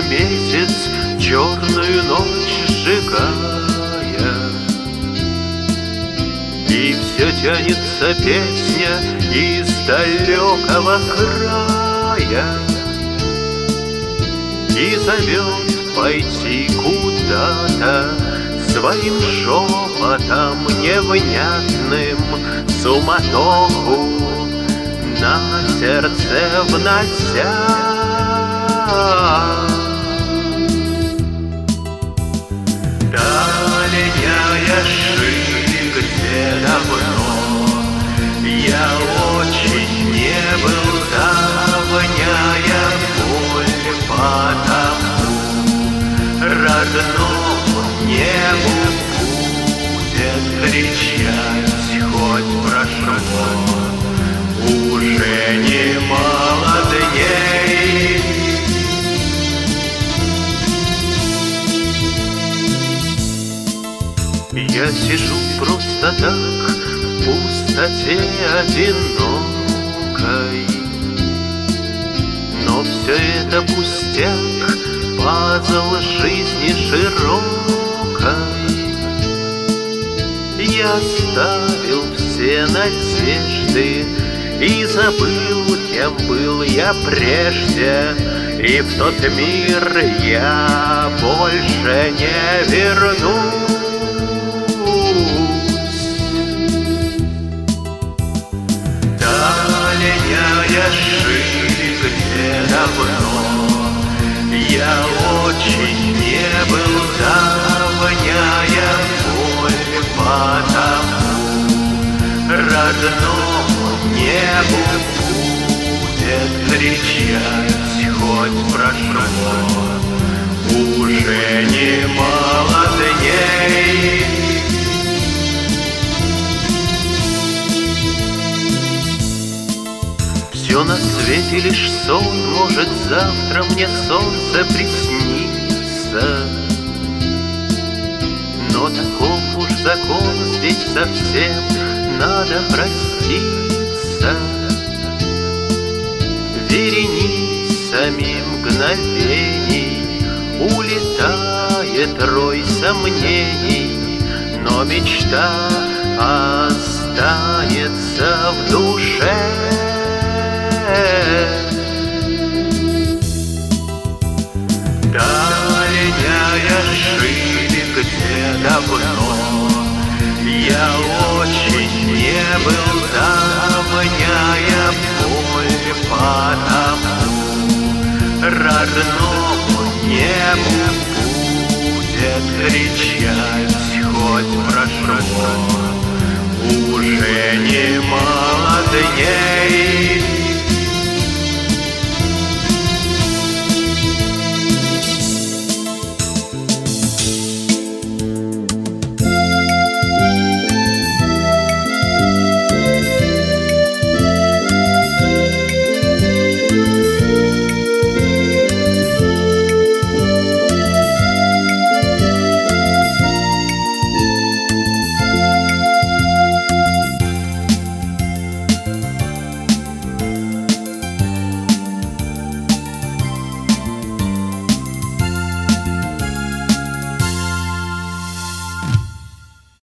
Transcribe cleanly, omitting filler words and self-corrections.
месяц, черную ночь сжигая. И все тянется песня из далекого края и зовет пойти куда-то своим шепотом невнятным, суматоху на сердце внося. Дальняя ширь, где давно я очень не был, давняя боль потому родному небу будет кричать, хоть прошло уже немало дней. Я сижу просто так в пустоте одинокой, но все это пустяк, пазл жизни широкой. Я оставил все надежды и забыл, кем был я прежде, и в тот мир я больше не вернусь. Дальняя ширь, где давно я очень не был, давняя боль потому родному небу будет кричать, хоть прошло уже немало дней. Все на свете лишь сон, может завтра мне солнце приснится, но таков уж закон, здесь совсем надо проститься. Вереницами мгновений улетает рой сомнений, но мечта останется в душе. Дальняя ширь, где давно я очень не был, давняя боль потому родному небу будет кричать, хоть прошло уже немало дней.